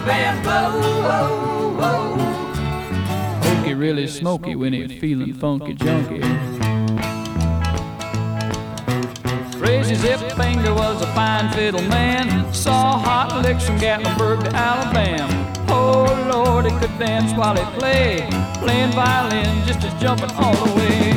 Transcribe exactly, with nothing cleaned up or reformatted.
band blow. Hokey really smoky when he feeling funky junky. Crazy Zip Finger was a fine fiddle man, saw hot licks from Gatlinburg to Alabama. Oh Lord, he could dance while he played, playing violin just as jumping all the way.